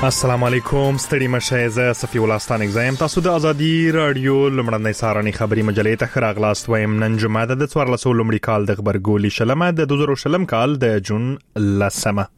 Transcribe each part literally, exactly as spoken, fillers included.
السلام علیکم ستړي مشه زه صفی الله ستانک زایم تاسو د ازادي رادیو لمړنۍ سارني خبري مجلې ته خراغلاست وایم نن جمعه د څوارلس لمړي کال د خبرګولي شلمه د دوه زره شلم کال د جون لسمه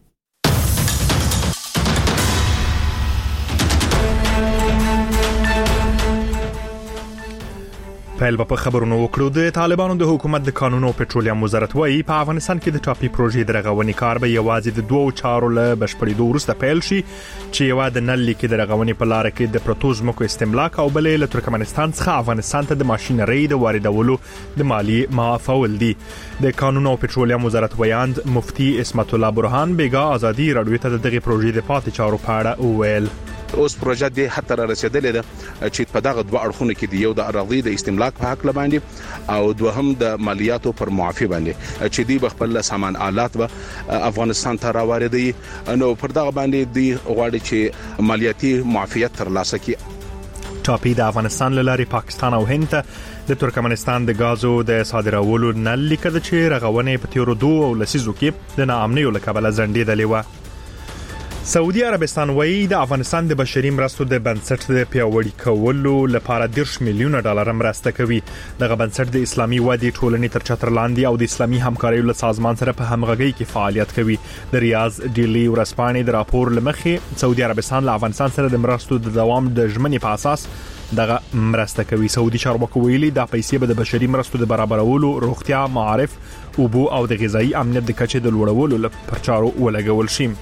پیل په خبرونو وکړو د طالبانو د حکومت د قانون او پټرولیم وزارت وايي په افغانستان کې د ټاپي پروژې درغونې کار به یوازې د دوه چارو له بشپړېدو وروسته پیل شي چې یو د نل لیکي درغونې په لار کې د پروتوز مکو استملاک او بلې له ترکمنستان څخه افغانستان ته د ماشينري د واردولو د مالی معافول دي د قانون او پټرولیم وزارت ویاند مفتي اسمت الله برهان بیګا ازادي رادیو ته دغه پروژې د پاتې چارو په اړه وویل اوس پروژه د حتی را رسیدلې ده چې په دغه دوه اړخونو کې دی یو د اراضي د استملاک په حق باندې او دوهم د مالیاتو پر معافي باندې چې دی خپل سامان آلات و افغانستان ته راوړي نو پر دغه باندې دی غواړي چې مالیاتي معافیت ترلاسه کړي ټاپي د افغانستان لاري پاکستان او هند ته د ترکمنستان د غازو د صادرولو نل لیکه چې رغونې په تیرو دوه او لسیزو کې د ناامنۍ له کبله زندېدلې و سعودي عربستان وایي د افغانستان د بشري مرستو د بنسټ د پیاوړي کولو لپاره دیرش میلیونه ډالر مرسته کوي دغه بنسټ د اسلامي ودې ټولنې تر چتر لاندې او د اسلامي همکارۍ له سازمان سره په همغږۍ کې فعالیت کوي د ریاض ډیلی ورسپانې د راپور لمخې سعودي عربستان له افغانستان سره د مرستو د دوام د ژمنې په اساس دغه مرسته کوي سعودي چارواکو ویلي دا پیسې به د بشري مرستو د برابرولو روغتیا معارف اوبو او د غذایی امنیت د کچې د لوړولو لپاره چارو ولګول شي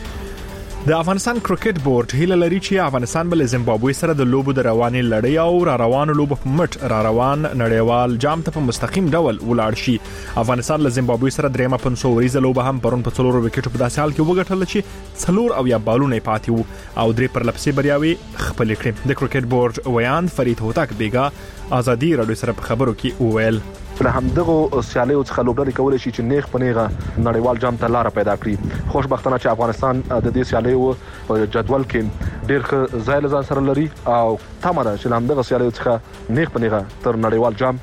د افغانستان کرکټ بورډ هیله لري چې افغانستان بل زیمبابوې سره د لوبو د روانې لړۍ او را روان لوبو په مټ را روان نړیوال جام ته په مستقیم ډول ولاړ شي افغانستان له زیمبابوې سره درېمه پنځه وریزه لوبه هم پرون په څلورو وکټو په داسې حال کې وګټل چې څلور او یا بالونه پاتې وو او درې پر لپسې بریاوي خپل کړې د کرکټ بورډ ویاند فرید هوتک بیګا ازادي رادیو سره په خبرو کې وویل له همدغه سیالیو څخه لوبډلې کولای شي چې نیغ په نیغه نړیوال جام ته لار پیدا کړي خوشبختانه چې افغانستان د دې سیالیو په جدول کې ډېر ښه ځای له ځان سره لري او تمره چې له همدغه سیالیو څخه نیغ په نیغه تر نړیوال جام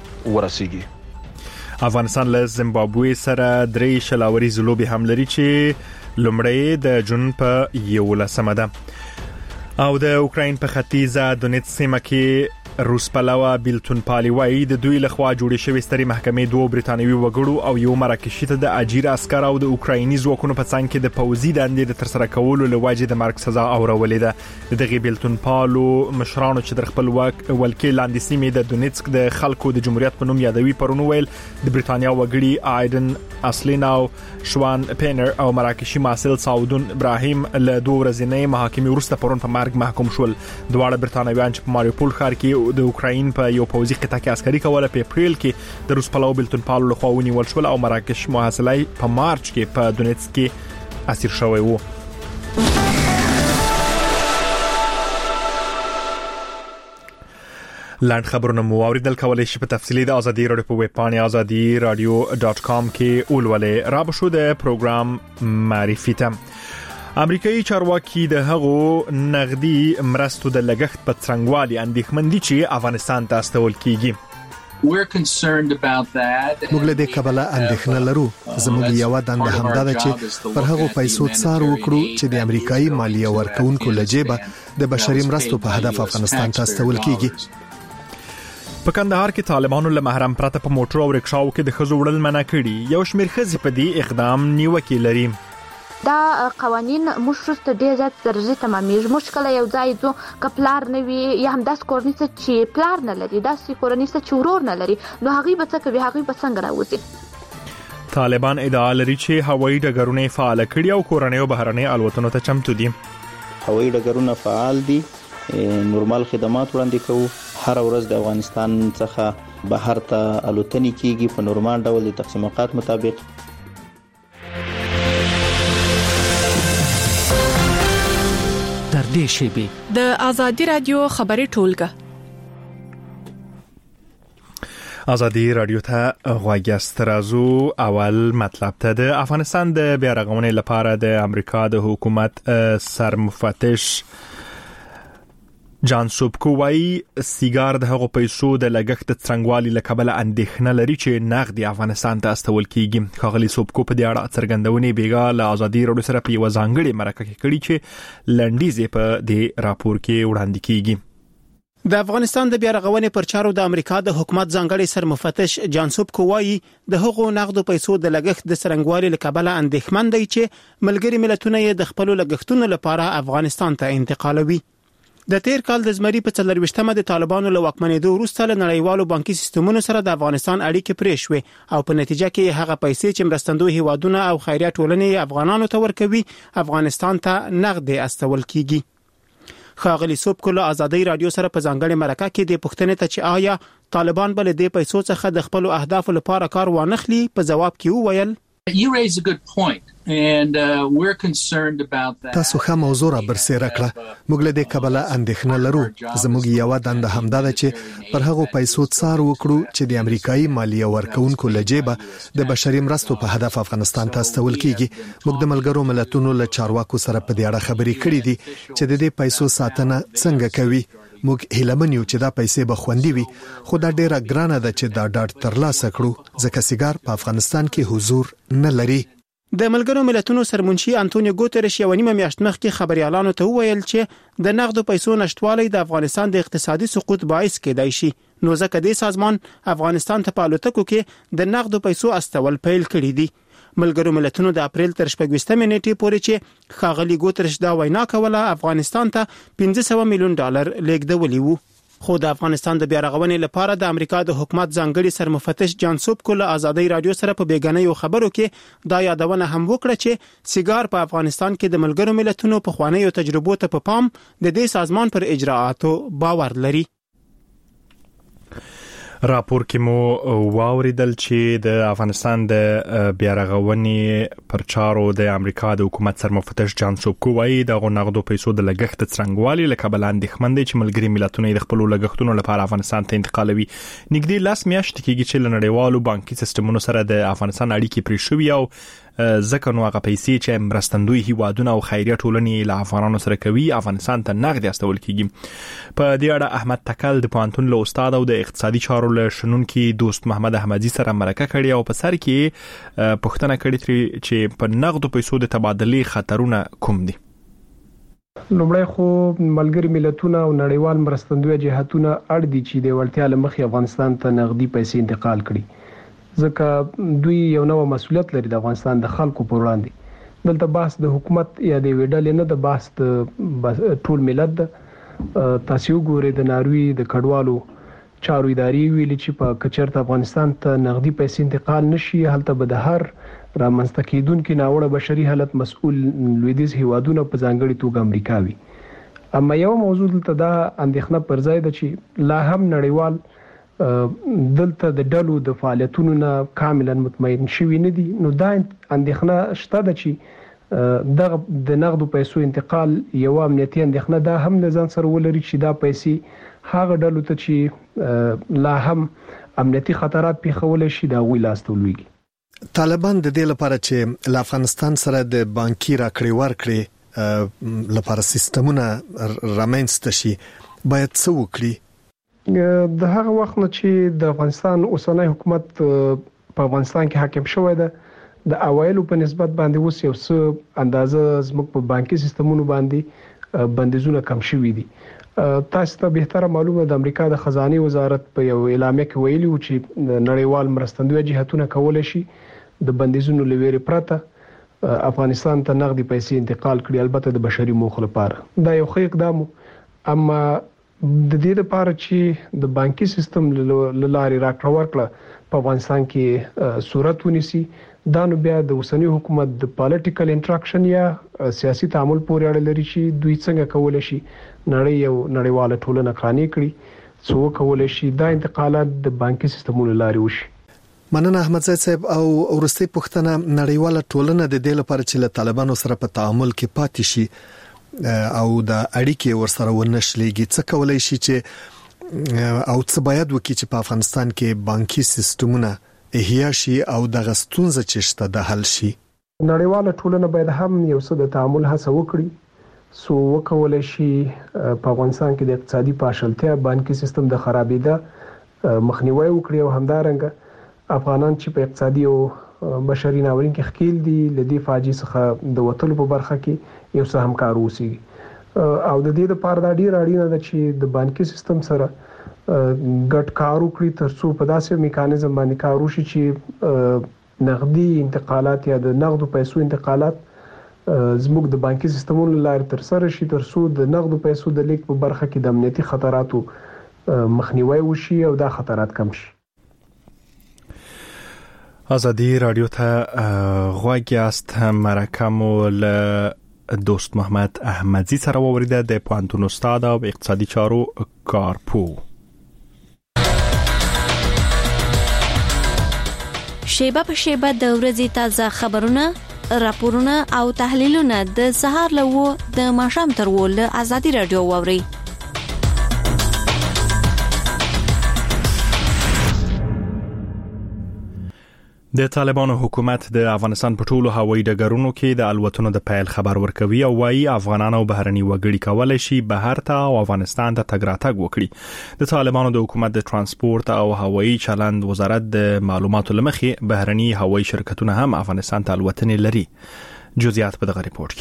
ورسیږي افغانستان له زیمبابوې سره درې شلاوري زلوبي هم لري چې لومړی د جون په یولسمه ده او د اوکراین په ختیځه دونیتس سیمه کې روس پلوه بیلتون پالي وایي د دوی لخوا جوړې شوې سترې محکمې دوه برتانوي وګړو او یو مراکشي ته د اجیر عسكر او د اوکرایني ځواکونو په څنګ کې د پوځي دندې د ترسره کولو لوجې د مرګ سزا اورولې ده دغه بیلتون پالو مشرانو چې در خپل ولکې لاندې سیمې د دونیتسک د خلکو د جمهوریت په نوم یادوي پرونو ویل د برتانیا وګړي آیدن اصلیناو شوان پینر او مراکشي ماسل سعودون ابراهیم له دوه ورځې محاکمې وروسته پرون په مرګ محکوم شول دواړه برتانویان چې په ماریوپول ښار کې د اوکراین په یو پوځي قطعه کې عسکري کوله په اپریل کې د روس پلو بیلتون پالو لخوا ونیول شول او مراکش محاصلې په مارچ کې په دونیتسک کې اسیر شوی وو لاند خبرونه مو اوریدل کولای شي په تفصیلی د ازادي رادیو په ویب پاڼه ازادي رادیو ډاټ کام کې اولولې را بشو د پروګرام معرفي ته امریکایي چارواکي د هغو نغدي مرستو د لګښت په څنګهوالي اندېښمن دي چې افغانستان ته استول کیږي We're concerned about that. موږ له دې کبله اندېښنه لرو زموږ یو دنده همدا ده چې پر هغو پیسو څار وکړو چې د امریکایي مالیه ورکونکو لجيبه د بشري مرستو په هدف افغانستان ته استول کیږي په کندهار کې طالبانو له محرم پرته په موټر او رکشاو کې د خزو وړل منع کړي یو شمېر خزي په دې اقدام نیوکه لري دا قوانين موږ شته ډیر زیات درجه تمامېږي مشکل یو ځای ځو کپلار نه وي یا هم داس کورنیسه چې پلار نه لري داس کورنیسه چې ورور نه لري نو هغه به څه کوي هغه به څنګه راوځي طالبان ادعا لري چې هوایي ډګرونه فعال کړي او کورنۍ او بهرنۍ الوتنو ته چمتو دي هوایي ډګرونه فعال دي نورمال خدمات وړاندې کوو هر ورځ د افغانستان څخه بهر ته الوتنې کیږي په نورمال ډول د تقسیم اوقات مطابق تر دې شی د ازادي رادیو خبري ټولګه ازادي رادیو ته غواګست رازو اول مطلب ته د افغانستان د بیا رغونې لپاره د امریکا د حکومت سرمفتش جان سوبکو وايي سیګار د هغو پیسو د لګښت څرنګوالي له کبله اندېښنه لري چې نغدي افغانستان ته استول کیږي. ښاغلي سوبکو په دې اړه څرګندونې بیګا له ازادي راډیو سره په یوه ځانګړې مرکه کې کړې چې لنډیزې په دې راپور کې وړاندې کیږي. د افغانستان د بیا رغونې پر چارو د امریکا د حکومت ځانګړي سرمفتش جان سوبکو وايي د هغو نغدو پیسو د لګښت د څرنګوالي له کبله اندېښمن دی چې ملګري ملتونه یې د خپل لګښتونو لپاره افغانستان ته انتقالوي. د تیر کال د زمري په څلرويشتمه د طالبانو له واکمنېدو وروسته له نړیوالو بانکي سیستمونو سره د افغانستان اړیکې پرې شوې او په نتیجه کې هغه پیسې چې مرستندوی هیوادونه او خیریه ټولنې افغانانو ته ورکوي افغانستان ته نغدي استول کیږي. ښاغلي سوبکو له ازادي رادیو سره په ځانګړې مرکه کې د پوښتنې ته چې آیا طالبان بل د پیسو څخه د خپل اهدافو لپاره کار وانخلي په جواب کې وویل You raise a good point and uh, we're concerned about that. تاسو ښه موضوع را برسېره کړه. موږ له دې کبله اندېښنه لرو. زموږ یو دنده همدا ده چې پر هغو پیسو څار وکړو چې د امریکایي مالیه ورکونکو له جیبه د بشري مرستو په هدف افغانستان ته استول کیږي. موږ د ملګرو ملتونو له چارواکو سره په دې اړه خبرې کړې دي چې د دې پیسو ساتنه څنګه کوي. موږ هیلمن یو چې دا پیسې به خوندي وي خو دا ډیره ګرانه ده چې دا ډاډ ترلاسه کړو ځکه سیګار په افغانستان کې حضور نه لري. د ملګرو ملتونو سرمنشي انټونیو ګوتریش یو نیمه میاشت مخکې خبريالانو ته وویل چې د نغدو پیسو نشټوالی د افغانستان د اقتصادي سقوط باعث کېدای شي. نو ځکه د سازمان افغانستان ته په الوتکو کې د نغدو پیسو استول پیل کړی دي. ملګرو ملتونو د اپریل تر شپږویشتمې نیټې پورې چې ښاغلي ګوتریش دا وینا کوله افغانستان ته پنځه سوه میلیون ډالر لیږدولي وو. خو د افغانستان د بیا رغونې لپاره د امریکا د حکومت ځانګړي سرمفتش جان سوبکو له ازادي رادیو سره په بیګنیو خبرو کې دا یادونه هم وکړه چې سیګار په افغانستان کې د ملګرو ملتونو په خوانیو تجربو ته په پام د دې سازمان پر اجراءاتو باور لري. راپور کې مو واوریدل چې د افغانستان د بیا رغونې پر چارو د امریکا د حکومت سرمفتش جان سوبکو وايي د نغدو پیسو د لګښت څرنګوالي له کبله اندېښمن دي چې ملګري ملتونه د خپل لګښتونو لپاره افغانستان ته انتقالوي. نږدې لاس میاشتې کېږي چې له نړیوالو بانکي سیستمونو سره د افغانستان اړیکې پرې شوي او ځکه نو هغه پیسې چې مرستندوی هیوادونه او خیریه ټولنې له افغانانو سره کوي افغانستان ته نغدي استول کیږي. په دې اړه احمد تکل د پوهنتون له استاد او د اقتصادي چارو له شنونکي دوست محمد احمدي سره مرکه کړې او په سر کې پوښتنه کړې چې په نغدو پیسو د تبادلې خطرونه کوم دي. لومړی خو ملګري ملتونه او نړیوال مرستندوی جهاتونه اړ دي چې د ولټیا لمخې افغانستان ته نغدي پیسې انتقال کړي ځکه دوی یو نوې مسولیت لري د افغانستان د خلکو پر وړاندې. دلته بحث د حکومت یا د ویډل نه د بحث د ټول ملت د تاسو ګوري د ناروی د کډوالو چارو ادارې ویلي چې په کچرته افغانستان ته نغدي پیسې انتقال نشي هلته به د هر رامنځته کېدونکو ناوړه بشري حالت مسؤل لویدیز هیوادونه په ځانګړي توګه امریکا وي. اما یو موضوع دلته دا اندېښنه پر ځای ده چې لا هم نړیوال دلته د ډلو د فعالیتونو نه کاملا مطمئن شوي نه دي. نو دا اندېښنه شته ده چې دغه د نغدو پیسو انتقال یو امنیتي اندېښنه دا هم د ځان سره ولري چې دا پیسې هغه ډلو ته چې لا هم امنیتي خطرات پیښولی شي دا غوی لاس ته ولویږي. طالبان د دې لپاره چې له افغانستان سره د بانکي راکړې ورکړې لپاره سیستمونه رامنځته شي باید څه وکړي؟ د هغه وخت نه چې د افغانستان اوسنۍ حکومت په افغانستان کې حاکم شوی ده د اوایلو په نسبت باندې اوس یو څه اندازه زموږ په بانکي سیستمونو باندې بندیزونه کم شوي دي. تاسو ته بهتره معلومه د امریکا د خزانه وزارت په یو اعلامیه کې ویلي و چې نړیوال مرستندوی جهاتونه کولای شي د بندیزونو لویري پرته افغانستان ته نغدي پیسې انتقال کړي البته د بشري موخو لپاره. دا یو ښه اقدام اما د دې لپاره چې د بانکي سیستم لارې راکړه ورکړه په افغانستان کې صورت ونیسي دا نو بیا د اوسنی حکومت د پالیټیکل انټراکشن یا سیاسي تعامل پورې اړه لري چې دوی څنګه کولای شي نړۍ یو نړیواله ټولنه قانوني کړي څو کولای شي دا انتقالات د بانکي سیستمونو لارې وشي. مننه احمد زید صاحب. او ورستي پوښتنه نړیواله ټولنه د دې لپاره چې له طالبانو سره په تعامل کې پاتې شي او د اړیکې ورسره ونشلېږي څه کولای شي چې او څه باید وکړي چې په افغانستان کې بانکي سیستمونه احیا شي او د غستونزه چې شته د حل شي؟ نړیواله ټولنه باید هم یو څه د تعامل هڅه وکړي سو وکول شي په افغانستان کې د اقتصادي پاشلتیا بانکي سیستم د خرابېدا مخنیوي وکړي او همدارنګه افغانان چې په اقتصادي او بشري ناورین کې خکیل دي لدی فاجي څخه د وټلو په برخه کې یو څه همکار اوسي او د دې لپاره د ډیر اړینه ده چې د بانکي سیستم سره ګډ کار وکړي ترڅو په داسې میکانیزم باندې کار وشي چې نقدي انتقالات یا د نقدو پیسو انتقالات زموږ د بانکي سیستمونو لارې تر سره شي ترڅو د نقدو پیسو د لیک په برخه کې د امنیتي خطراتو مخنیوي وشي او دا خطرات کم شي. آزادی رادیو ته غوږی است. مرکه مو له دوست محمد احمدزی سره ووریده د پوهنتون استاد او اقتصادي چارو کارپو. شیبه په شیبه د ورځې تازه خبرونه، راپورونه او تحلیلونه د سهار له و د ماښام تر و له آزادي رادیو واوري. د طالبانو حکومت د افغانستان په ټولو هوایي ډګرونو کې د الوتنو د پیل خبر ورکوي او وايي افغانان او بهرني وګړي کولای شي بهر ته او افغانستان ته تګ راتګ وکړي. د طالبانو د حکومت د ترانسپورت او هوایي چلند وزارت د معلوماتو لمخې بهرني هوایي شرکتونه هم افغانستان ته الوتنې لري. جزئیات په دغه ریپورت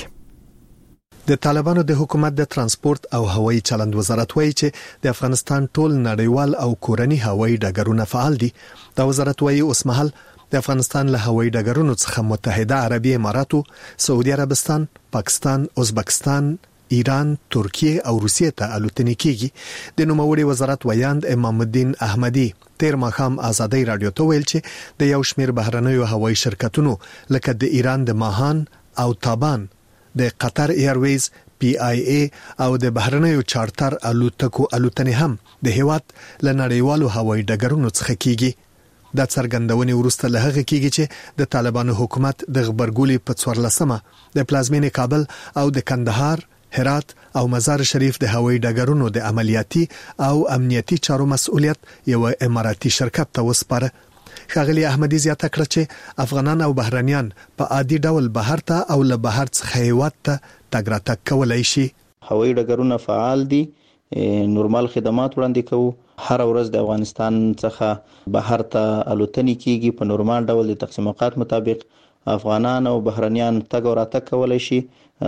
کې. د طالبانو د حکومت د ترانسپورت او هوایي چلند وزارت وایي چې د افغانستان ټول نړیوال او کورني هوایي ډګرونه فعال دي. دا وزارت وایي اوس مهال د افغانستان له هوایي ډګرونو څخه متحده عربي اماراتو، سعودي عربستان، پاکستان، ازبکستان، ایران، ترکیه او روسیې ته الوتنې کیږي. د نوموړي وزارت ویاند امام الدین احمدی تیر ماښام آزادی رادیو ته ویل چې د یو شمېر بهرنیو هوایي شرکتونو لکه د ایران د ماهان او تابان، د قطر ایرویز، پی آی ای او د بهرنیو چارټر الوتکو الوتنې هم د هیواد له نړیوالو هوایي ډګرونو څخه کیږي. دا څرګندونې وروسته له هغه کېږي چې د طالبانو حکومت د غبرګولي په څوارلسمه د پلازمینې کابل او د کندهار، هرات او مزار شریف د هوایي ډګرونو د عملیاتي او امنیتي چارو مسؤلیت یو اماراتي شرکت ته وسپاره. ښاغلي احمدی زیاته کړه چې افغانان او بهرنیان په عادي ډول بهر ته او له بهر څخه هیواد ته تګ راتګ کولای شي. هوایي ډګرونه فعال دي، نورمال خدمات وړاندې کوو. هر ورځ د افغانستان څخه بهر ته الوتنې کیږي. په نورمال ډول د تقسیم اوقات مطابق افغانان او بهرنیان تګ او راتګ کولای شي.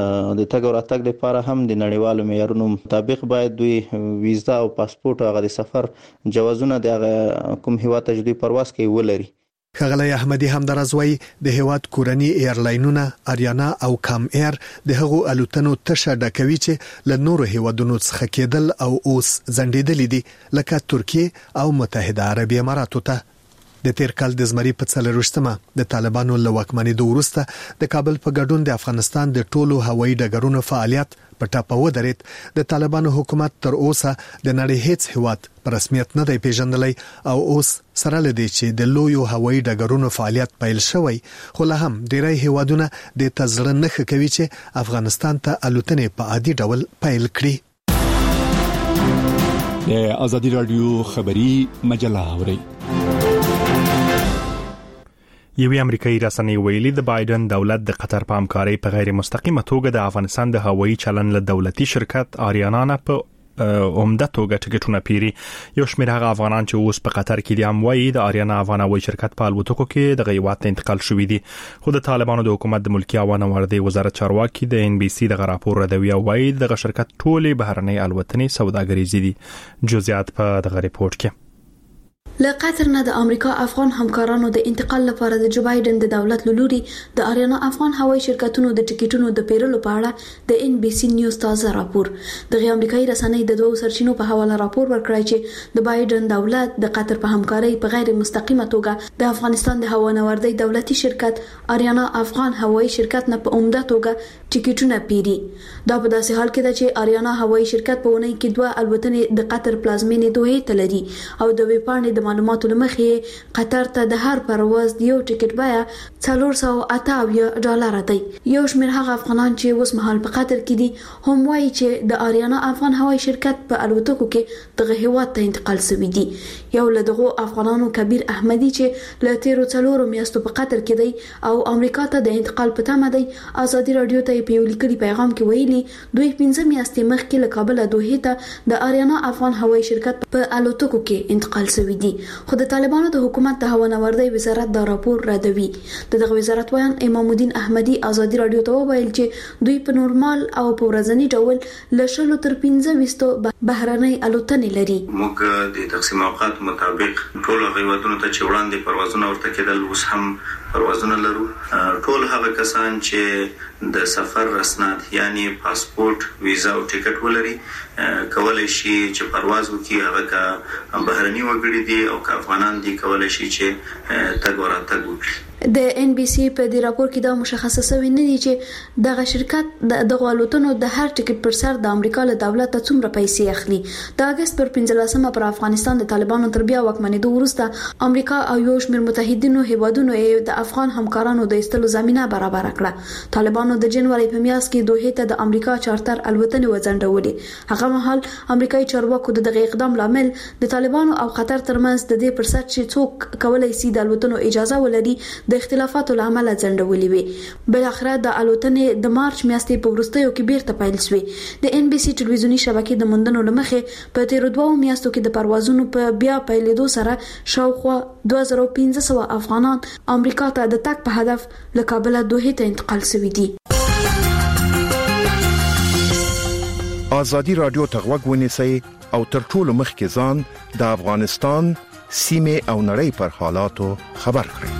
د تګ او راتګ لپاره هم د نړیوالو معیارونو مطابق باید دوی ویزا او پاسپورت او د سفر جوازونه د کوم هیواد ته دوی پرواز کوي ولري. ښاغلی احمدی همداراز وایي د هیواد کورني ایرلاینونه اریانا او کام ایر د هغو الوتنو تشه ډکوي چې له نورو هیوادونو څخه کېدل او اوس ځنډېدلې دي لکه ترکیه او متحده عربي اماراتو ته. د تیر کال د زمري په څلرویشتمه د طالبانو له واکمنېدو وروسته د کابل په ګډون د افغانستان د ټولو هوایي ډګرونو فعالیت په ټاپه ودرېد. د طالبانو حکومت تر اوسه د نړۍ هیڅ هیواد په رسمیت نه دی پیژندلی او اوس سره لدی چې د لویو هوایي ډګرونو فعالیت پیل شوی، خو له هم ډیری هیوادونه د تزړه نه کوي چې افغانستان ته الوتنې په عادي ډول پیل کړي. د آزادی رادیو خبری مجله اوري. یوې امریکایي رسنۍ ویلي د بایدن دولت د قطر په همکارۍ په غیر مستقیمه توګه د افغانستان د هوایي چلند له دولتي شرکت آریانا نه په عمده توګه ټکټونه پیري. یو شمېر هغه افغانان چې اوس په قطر کې دي هم وایي د آریانا افغان هوایي شرکت په الوتکو کې د هیواد ته انتقال شوي دي. خو د طالبانو د حکومت د ملکي عوامو وردی وزارت چارواکي د ان بي سي دغه راپور ردوي او وایي دغه شرکت ټولې بهرنۍ الوتنې سوداګریزي دي. جزئیات په دغه ریپورت کې. له قطر نه د امریکا افغان همکارانو د انتقال لپاره د جو بایدن د دولت لوري د آریانا افغان هوایي شرکتونو د ټیکټونو د پیرلو په اړه د ان بي سي نیوز تازه راپور. د امریکایي رسنۍ د دوه سرچینو په حواله راپور ورکړی چې د بایدن دولت د قطر په همکارۍ په غیر مستقیمه توګه د افغانستان د هوانوردی دولتي شرکت آریانا افغان هوایي شرکت نه په عمده توګه ټیکټونه پیري. دا په داسې حال کې ده چې آریانا هوایي شرکت په ونې کې دوه الوتنې د قطر پلازمینې دوحې ته لري او د ویبپاڼې د معلوماتو لمخې قطر ته د هر پرواز یو ټیکټ بیه څلور سوه اته اویا ډالر دی. یو شمېر هغه افغانان چې اوس مهال په قطر کې دي هم وایي چې د آریانا افغان هوایي شرکت په الوتکو کې دغه هیواد ته انتقال شوی دی. یو له دغو افغانانو کبیر احمدي چې له تیرو څلورو میاشتو په قطر کې دی او امریکا ته د انتقال په تمه دی، ازادي رادیو ته په یو لیکلي پیغام کې ویلي دوی پنځه میاشتې مخکې له کابل دوحې ته د آریانا افغان هوایي شرکت په الوتکو کې انتقال شوی دی. خو د طالبانو د حکومت د هوانوردۍ وزارت دا راپور ردوي. دغه وزارت وایي امام الدین احمدي ازادي رادیو ته وویل چې دوی په نورمال او په ورځني ډول له شلو تر پنځه ویشتو بهرنۍ الوتنې لري. موږ د تقسیم اوقات مطابق ټول غیوادونو ته چې وړاندې پروازونه ورته کېدل اوس هم پروازونه لرو. ټول هغه کسان چې د سفر رسناد یعنی پاسپورت، ویزا او ټیکټ ولري کولای شي چې پرواز وکړي. هغه کا بهرني وګړي دي او کا افغانان دي کولای شي چې تګ وراتګ وکړي. د ان بي سي په دې راپور کې دا مشخصه شوی نه دی چې دغه شرکت د غوالوتونو د هر ټیکټ پر سر د امریکا له دولت ته څومره پیسې اخلي. د اگست پر پنځلسمه پر افغانستان د طالبانو تر بیا واکمنېدو وروسته امریکا او یو شمېر متحدینو هیوادونو د افغان همکارانو د ایستلو زمينه برابر کړه. طالبانو د جنوري په میاشت کې دوحې ته د امریکا چارټر الوتنې وځنډولې. هغه مهال امریکایي چارواکو د دغه اقدام لامل د طالبانو او قطر ترمنځ د دې پر سر چې څوک کولای شي د الوتنو اجازه ولري د اختلافاتو لامل ځنډولې وي. بل اخر د الوتنې د مارچ میاشتې په وروستیو کې بیرته پیل شوې. د ان بي سي ټلویزیونی شبکې د مندنو لمخې په تیر دوه میاشتو کې د پروازونو په بیا پیلېدو سره شاوخوا دوه زره پنځه سوه افغانان امریکا ته د تګ په هدف له کابل دوحې ته انتقال شوي دي. ازادي رادیو ته غوږ ونیسئ او تر ټولو مخکې ځان د افغانستان سیمه او نړۍ پر حالاتو خبر کړئ.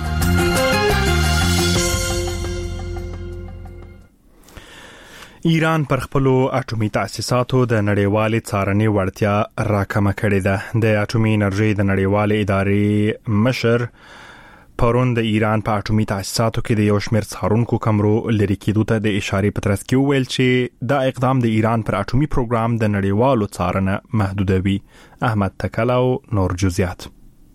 ایران پر خپلو اټومي تاسیساتو د نړیوالې څارنې وړتیا راکمه کړې ده. د اټومي انرژي د نړیوالې ادارې مشر پرون د ایران په اټومي تاسیساتو کې د یو شمېر څارونکو کمرو لري کېدو ته د اشارې په ترڅ کې وویل چې دا اقدام د ایران پر اټومي پروګرام د نړیوالو څارنه محدودوي. احمد تکلاو نور جزئیات.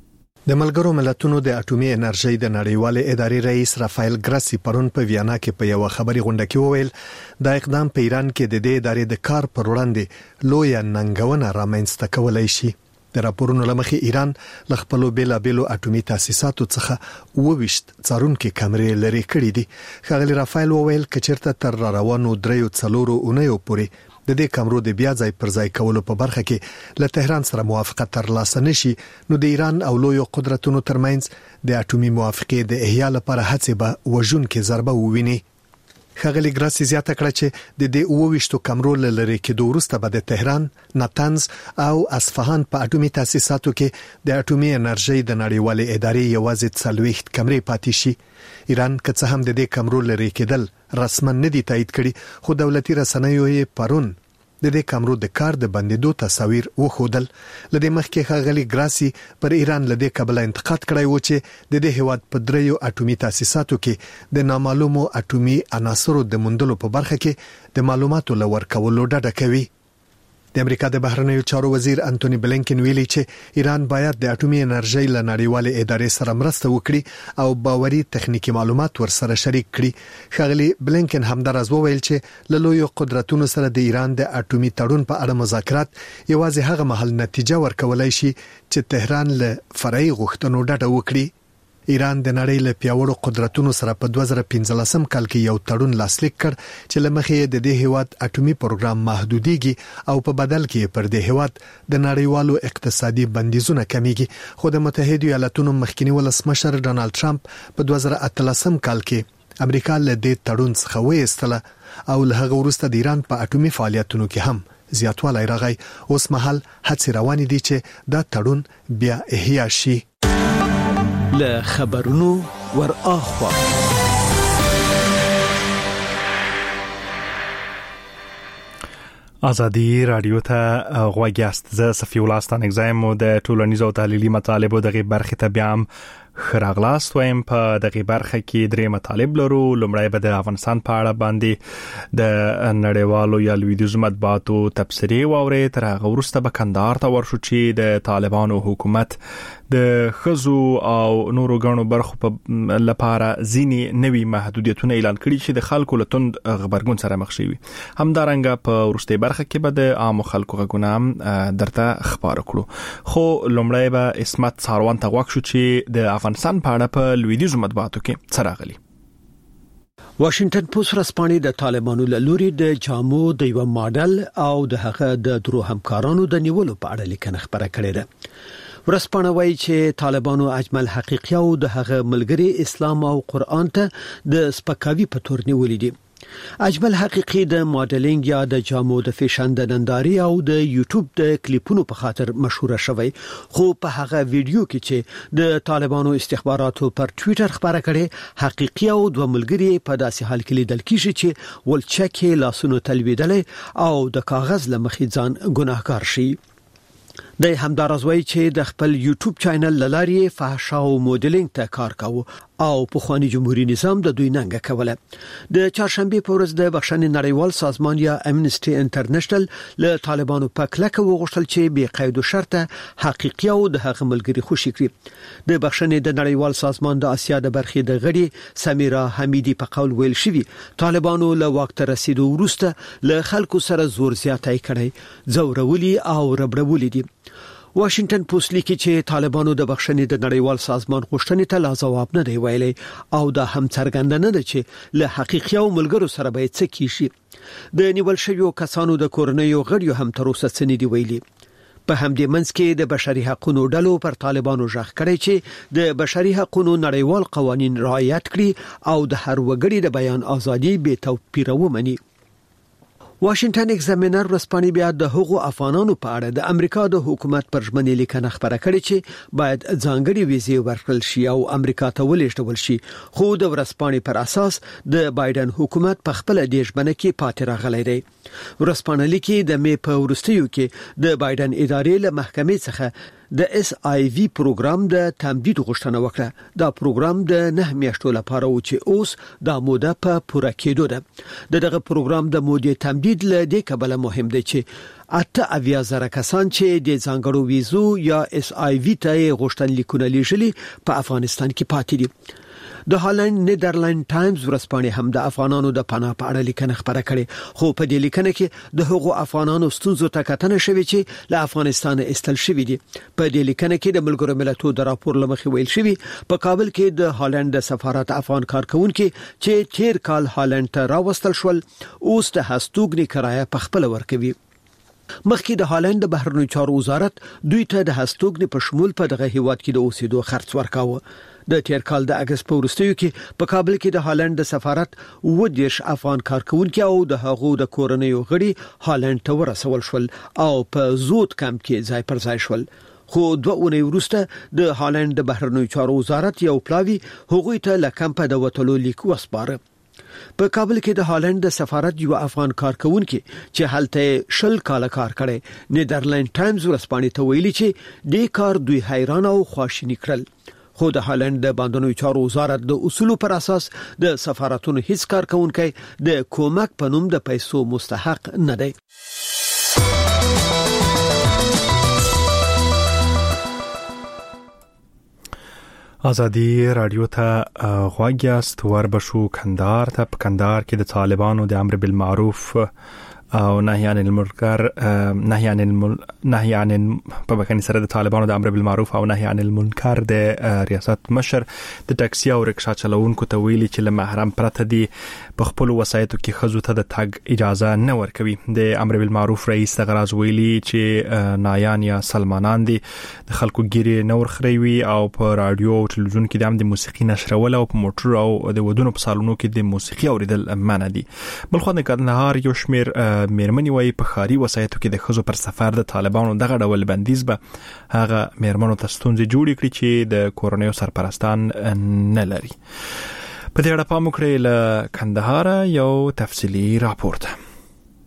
د ملګرو ملتونو د اټومي انرژي د نړیوالې ادارې رئیس رافایل ګراسي پرون په ویانا کې په یو خبري غونډه کې وویل دا اقدام په ایران کې د دې ادارې د کار پر وړاندې لوی ننګونه رامنځته کولای شي. د راپورونو لمخې ایران له خپل بیلابېلو اټومي تاسیساتو څخه اوويشت څارونکو کمرې لري کړې دي. ښاغلي رافایل وویل کچېرته تر روانو دریو څلورو اونیو پورې د دې کمرو د بیا ځای پر ځای کولو په برخه کې له تهران سره موافقت ترلاسه نشي نو د ایران او لوی قدرتونو ترمنځ د اټومي موافقې د احیا لپاره هڅې به وژونکې ضربه وویني. ښاغلي ګراسي زیاته کړه چې د دې اوويشتو کمرو لري کې وروسته به د تهران، ناتنز او اصفهان په اټومي تاسیساتو کې د اټومي انرژي د نړیوالې ادارې یوازې څلوېښت کمرې پاتې شي. ایران که څه هم د دې کمرو لري کېدل رسما نه دي تایید کړي خو دولتي رسنیو یې پرون د دې کمرو د کار د بندیدو تصاویر وښودل. لدې مخکې ښاغلي ګراسي پر ایران لدې کابل انتقاد کړی و چې د دې هیواد په دریو اټومي تاسیساتو کې د نامعلومو اټومي عناصرو د موندلو په برخه کې د معلوماتو لور کولو ډډه کوي. د امریکا د بهرنیو چارو وزیر انټونی بلینکن ویلي چې ایران باید د اټومي انرژي له نړیوالې ادارې سره مرسته وکړي او باوري تخنیکی معلومات ورسره شریک کړي. ښاغلي بلینکن همدارس وویل چې له لوی قدرتونو سره د ایران د اټومي تړون په اړه مذاکرات یوازې هغه مهال نتیجه ورکولای شي چې تهران له فرعي غوښتنو ډډه وکړي. ایران د نړۍ له پیاوړو قدرتونو سره په دوه زره پنځلسم کال کې یو تړون لاسلیک کړ چې لمخې د دې هیواد اټومي پروګرام محدوديږي او په بدل کې پر دې هیواد د نړیوالو اقتصادي بندیزونه کمیږي. خو د متحده ایالاتونو مخکنی ولسمشر ډانلډ ټرمپ په دوه زره اتلسم کال کې امریکا له دې تړون څخه وایستله او له هغه وروسته د ایران په اټومي فعالیتونو کې هم زیاتوالی راغی. اوس مهال هڅې روانې دي چې دا تړون بیا احیا شي. له خبرونو ور اخوا ازادي رادیو ته غوږ یاست. زه صفی الله ستانکزایم د ټولنیزو او تحلیلي مطالبو دغه برخه ته بیا هم خراغلاست وایم په دغه برخه کې درې مطالب لرو. لومړی به د افغانستان په اړه باندې د نړیوالو یا لویدیځ مطبوعاتو تبصرې واوري. تر هغه وروسته به کندهار ته ورشو چې د طالبانو حکومت د خزو او نورو غنو برخو په لپاره ځینی نوي محدودیتونه اعلان کړي چې د خلکو لتوند خبرګون سره مخ شي. همدارنګه په ورسته برخه کې به د عام خلکو غږونه درته خبر کړو. خو لومړی به اسمت ساروان ته وښو چې د افغانستان په اړه په لویدیځ مطبوعاتو کې څه راغلي. واشنگټن پوسټ رسپانې د طالبانو له لوري د جامو د یو ماډل او د هغه د درو همکارانو د نیولو په اړه لیکنه خبره کړې ده. ورسپانه وایي چې طالبانو اجمل حقیقي او د هغه ملګری اسلام او قرآن ته د سپکاوي په تور نیولې دي. اجمل حقیقي د ماډلینګ یا د جامو د فیشن د ننداري او د یوټیوب د کلیپونو په خاطر مشهور شوی، خو په هغه ویډیو کې چې د طالبانو استخباراتو پر ټوئیټر خبره کړي حقیقي او د ملګری په داسې حال کې لیدل کیږي چې ولچکه لاسونو تلویدل او د کاغذ لمخې ځان ګناهکار شي. د همدارز وایي چې د خپل یوټیوب چینل لاري فحشا او ماډلینګ ته کار کاوه او په خواني جمهوریت نظام د دوی ننګه کوله. د چهارشنبه په ورځ د بخښنې نړیوال سازمان یا امنستي انټرنیشنل له طالبانو په کلکه وغوښتل چې بې قید او شرط حقیقي او د هغه ملګری خوشي کړي. د بخښنې د نړیوال سازمان د اسیا د برخې د غړي سمیرا حمیدی په قول ویل شوی طالبانو له وخت رسیدو وروسته له خلکو سره زور زیاتای کړي، زورولي او ربړولي دي. واشنگټن پوسټ لیکي چې طالبانو د بخښنې د نړیوال سازمان غوښتنې ته لا جواب نه دی ویلي او دا هم څرګنده نه ده چې له حقیقي او ملګرو سره به څه کیږي. د نیول شویو کسانو د کورنیو غړیو هم تر اوسه څه نه دی ویلي. په همدې منځ کې د بشري حقوقو ډلو پر طالبانو ژغ کړی چې د بشري حقوقو نړیوال قوانين رعایت کړي او د هر وګړي د بیان ازادي به توپیر ومني. واشنگټن ایگزامینر رسپانې بیا د هغو افغانانو په اړه د امریکا د حکومت پر ژمنې لیکنه خبره کړې چې باید ځانګړي ویزې ورکړل شي او امریکا ته ولېږدول شي، خو د ورسپانې پر اساس د بایدن حکومت په خپل د ژمنه کې پاتې راغلی دی. ورسپانې لیکي د می په ورستیو کې د بایدن ادارې له محکمې څخه د اس آی وی پروګرام د تمدید غوښتنه وکړه. دا پروګرام د نه میاشتو لپاره و چې اوس د موده په پوره کېدو ده. د دغه پروګرام د مودې تمدید له دې کبله مهم دی چې اته اویا زره کسان چې د ځانګړو ویزو یا اس آی وی ته غوښتن لیکونه لیږلي په افغانستان کې پاتې دي. د هالند نیدرلند ټایمز ورسپانې هم د افغانانو د پناه په اړه لیکنه خبره کړې، خو په دې لیکنه کې د هغو افغانانو ستونزو ته کتنه شوې چې له افغانستان استل شوې دي. په دې لیکنه کې د ملګرو ملتونو د راپور لمخې ویل شوی په کابل کې د هالند د سفارت افغان کارکونکو چې تیر کال هالند ته راوستل شول اوس د هستوګنی کرایه په خپل ورکوي. مخکې د هالند د بهرنیو چارو وزارت دوی ته د هستوګنی په شمول په دغه هیواد کې د اوسېدو خرڅ ورکاوه. د تیر کال د اگست په وروستیو کې په کابل کې د هالند د سفارت و دیش افغان کارکونکو او د هغو د کورنیو غړي هالند ته ورسول شول او په زود کم کې ځای پر ځای شول. خو دوه اونۍ وروسته د هالند د بهرنیو چارو وزارت یو پلاوی هغوی ته لکم په د وټلو لیک وسپاره. په کابل کې د هالند د سفارت یو افغان کارکونکو چې هلته شل کال کار کړي نیدرلند ټایمز ورسپانې ته ویلي چې دې کار دوی حیران او خواشینی کړل. خو د هالند د باندنوي چارو وزارت د اصولو پر اساس د سفارتونو هیڅ کارکونکي د کومک په نوم د پیسو مستحق نه دی. ازادي رادیو ته غوږ یاست. وربشو کندهار ته. په کندهار کې د طالبانو د امر بالمعروف او نهي عن المنکر نهي عن الم... نهي عن په بکانی سره د طالبانو د امر بالمعروف او نهي عن المنکر د ریاست مشر د ټاکسي او رکشا چلوونکو ته ویلي چې له محرم پرته دي په خپل وسایتو کې خزو ته د تګ اجازه نه ورکوي. د امر بالمعروف رئیس غراز ویلي چې نایان یا سلمانان دي د خلکو ګيري نه ورخريوي او په رادیو او ټلویزیون کې د موسیقي نشرول او په موټر او د ودونو په سالونو کې د موسیقي اوریدل منع دي. بلخو د کندهار یو شمیر میرمنې وایي په خاري وسایتو کې د خزو پر سفر د طالبانو دغه ډول بندیز به هغه میرمنو ته ستونزې جوړې کړي چې د کورنیو سرپرستان نه لري. په دې اړه پام وکړئ. له کندهار یو تفصیلی راپورټ.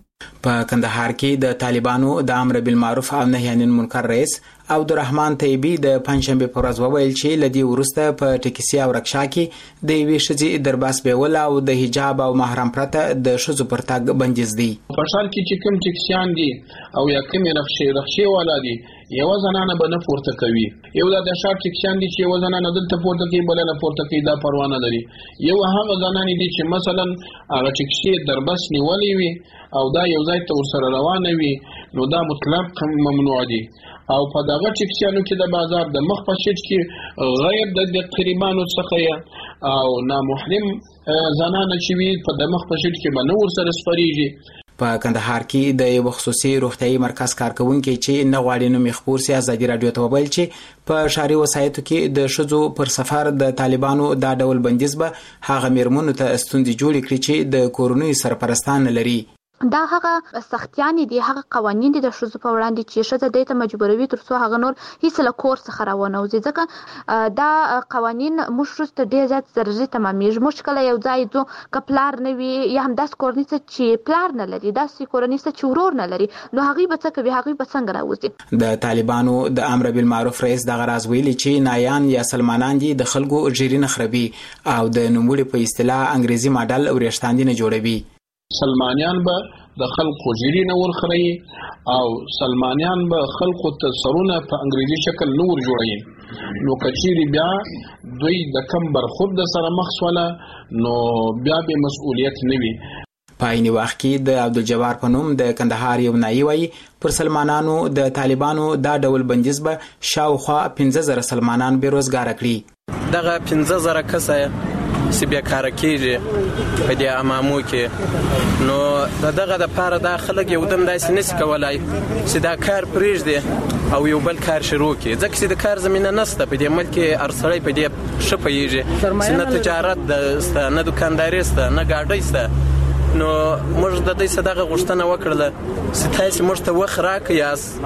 په کندهار کې د طالبانو د امر بالمعروف او نهي عن المنکر رئیس عبدالرحمن طیبی د پنځشنبه پر ورځ وویل چې لدی ورسته په ټکسي او رکشا کې د یوې شذې درباس بیول او د حجاب او محرم پرته د شذو پر تاګ بندیز دي. په شان کې چې کوم ټکسیان دي او یا کوم رخصه رخصه والا دي یو زنانه به نه پورته کوي، یو د شارټ ټکسیان دي چې یو زنانه دلته پورته کوي بل نه پورته کوي، دا پروا نه لري. یو هغه زنانه دي چې مثلا هغه ټکسي درباس نیولې وي او دا یو ځای ته ورسره روانه وي نو دا مطلق ممنوع دي. او په دغه ټکسیانو کې د بازار د مخ په شیټ کې غیر د قریبانو څخه او نامحرم زنانه چې وي په د مخ په شیټ کې باندې ورسره سپریږي. په کندهار کې د یو خصوصي روغتيایي مرکز کارکونکو چې نه غواړي نو مخبور سي ازادي رادیو ته ویل چې په شاري وسایتو کې د شذو پر سفر د طالبانو دا ډول بندیز به هغه میرمنو ته ستوندې جوړ کړي چې د کورونی سرپرستان لري. دا هغه سختيان دي، هغه قوانين دي د شذو په وړاندې چې شذ د ته مجبوروي تر څو هغه نور هیڅ له کور څخه راونه وځي. ځکه دا قوانين مشروط ډیر زیات ضروري تمامېږي. مشکل یو ځای دو کپلار نه وي یا هم داس کورنیسه چې پلار نه لري، داس کورنیسه چې ورور نه لري، نو هغه به څه کوي، هغه به څنګه راوځي. د طالبانو د امر بالمعروف رئیس د غراز ویلي چې نایان یا سلمانان دي د خلکو جیرین خرابي او د نوموړي په اصطلاح انګریزي ماډل ورېښتاندې نه جوړوي. سلمانیان به د خلکو جیرین ورخري او سلمانیان به خلکو ته سرونه په انګریزي شکل نور جوړي. نو کچيري بیا دوی د کم برخورد د سره مخسوله نو بیا به مسؤلیت نه وي. په عین وخت کې د عبدالجبار په نوم د کندهار یو نایي وایي پر سلمانانو د طالبانو دا ډول بندیز به شاوخوا پنځه زره سلمانان بیروزګار کړي. دغه پنځه زره کسه چې بیا کار کېږي په دې امامو کې، نو دغه د پاره د خلک یو دم داسې نشي کولای چې دا کار پرېږدي او یو بل کار شروع کړي، ځکه چې د کار زمینه نشته په دې ملک کې. هر سړی په دې ښه پوهېږي، نه تجارت ده، نه دوکانداري ده، نه ګاډۍ ده. نو موږ د دې صدقه غوښتنه وکړله چې تاسو موږ ته وخت راکړئ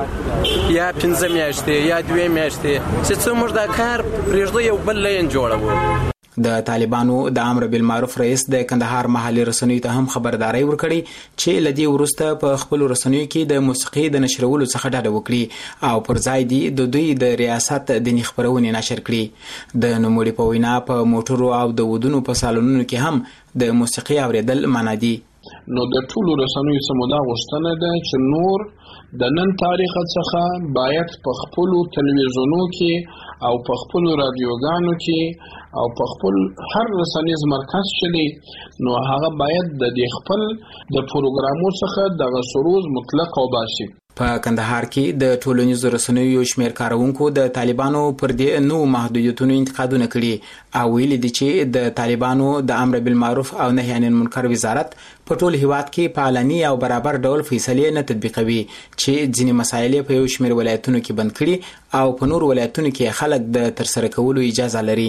یا پنځه میاشتې یا دوه میاشتې چې څو موږ دا کار پرېږدو یو بل لین جوړوو. د طالبانو د امر بالمعروف رئیس د کندهار محلي رسنیو ته هم خبرداري ورکړي چې لدی ورسته په خپل رسنیو کې د موسیقي د نشرولو څخه ډډه وکړي او پر ځای دی د دوی د ریاست د خبرونې نشر کړي. د نوموړي په وینا په موټرو او د ودونو په سالونونو کې هم د موسیقي اوریدل منع دي. نو د ټولو رسنیو سمودا غوښتنه ده چې نور د نن تاریخ څخه باید په خپل تلویزیونونو کې او په خپل رادیوګانو کې او په خپل هر رسنیز مرکز شلي نو هغه باید د خپل د پروګرامو څخه د سروز مطلق او باسي. په کندهار کې د ټولنیزو رسنیو یو شمېر کارونکو د طالبانو پر دې نو محدودیتونو انتقادونه کړي او ویلي دي چې د طالبانو د امر بالمعروف او نهي عن المنکر وزارت په ټول هیواد کې په علني او برابر ډول فیصلې نه تطبیقوي چې ځینې مسایل په یو شمېر ولایتونو کې بند کړي او په نور ولایتونو کې خلک د ترسره کولو اجازه لري.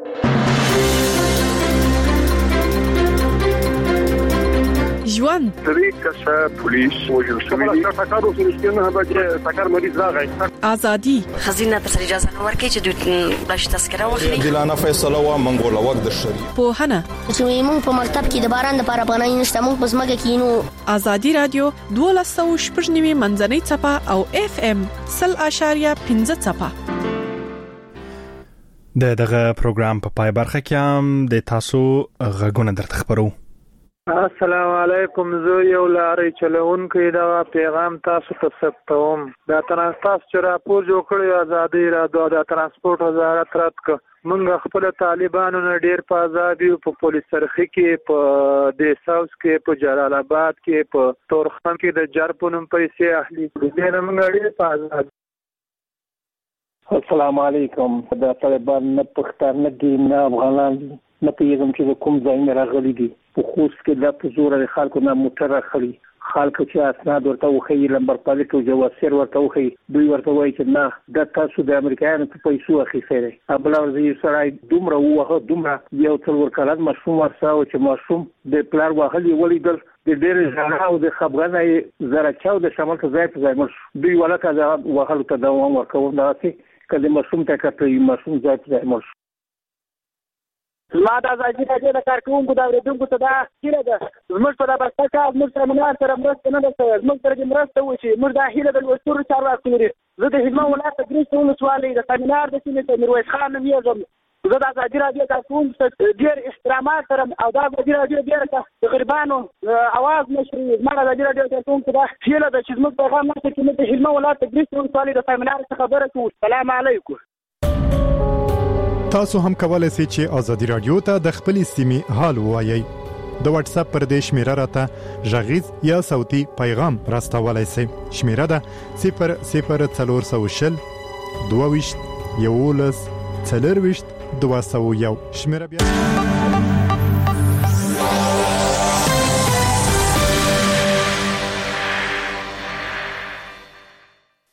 ژوند طریق کسه پولیس وجل شوی دی تاکارو سنشتنه به تاکار مریض راغی ازادي خزینه تر اجازه نه ورکړي چې دوی بلش تذکره واخلي. دلانه فیصله و منګول وخت د شری په هنه چې موږ په مکتب کې د باران د لپاره پناه نشته، موږ په سمګه کې نو ازادي رادیو دوه سوه شپږ نیمه منځنۍ چپه او اف ام صفر اشاریه پنځه چپه. د دغه پروګرام په پای برخه کې هم د تاسو غږونه درته خبرو. السلام علیکم، زه یو لارې چلوونکی دا پیغام تاسو ته ثبتوم. دا ترانسپورت چې راپور جوړ کړی ازادي رادیو د ترانسپورت وزارت رات ک موږ خپل طالبانو نه ډیر په ازادي په پولیس سرخي کې په د ساوث کې په جلال آباد کې په تورخم کې د جرپونم پیسې اهلي دي نه موږ ډیر په ازادي. السلام علیکم. دا طالبان نه پښتانه دي نه افغانان دي، نه پیغام چې کوم ځای نه راغلي دي. په خوست کې د پزور خلکو نه موټر راخلي، خلکو چې اسناد ورته وخی، لمبر پالیک او جواسیر ورته وخی، دوی ورته وایي چې نه د تاسو د امریکایانو په پیسو اخیسته. ابل ورځي سړی دومره وغه دومره یو څل ورکلان مشروم ورساو چې مشروم د پلار وغلی ولیدل د ډېر ځانه او د خبرنه زره چاو د شمال ته ځای په ځای مر دوی ولکه د وغلو ته دوام ورکوم. دا چې کله مشروم ته کړی مشروم ځای په ځای مر. زما د ازادي راډیو د کارکونکو د اوریدونکو ته دا هیله ده زموږ په دغه بسته کار زموږ سره منار سره مرسته نه ده شوې زموږ سره دې مرسته وشي موږ دا هیله د لوستورو چارواکو لري زه د هلمند ولایت د ګریس ولسوالۍ د سمینار د سیمې ته میرویس خان نومیږم زه د ازادي راډیو کارکونکو ته ډېر احترامات لرم او دا ازادي راډیو ډېره د غریبانو اواز نشري زما د ازادي راډیو کارکونکو دا هیله ده چې زموږ پیغام نشته چې موږ د هلمند ولایت د ګریس ولسوالۍ د سمینار څخه خبره کوو سلام علیکم تاسو هم کولای شئ چې ازادي رادیو ته د خپل سیمې حال ووایي د واتس اپ پر دې شمیره راته ژغیز یا صوتي پیغام راستولای شئ شمیره ده صفر صفر څلور سوه شل دوه ویشت یولس څلور ویشت دوه سوه یو شمیره بیا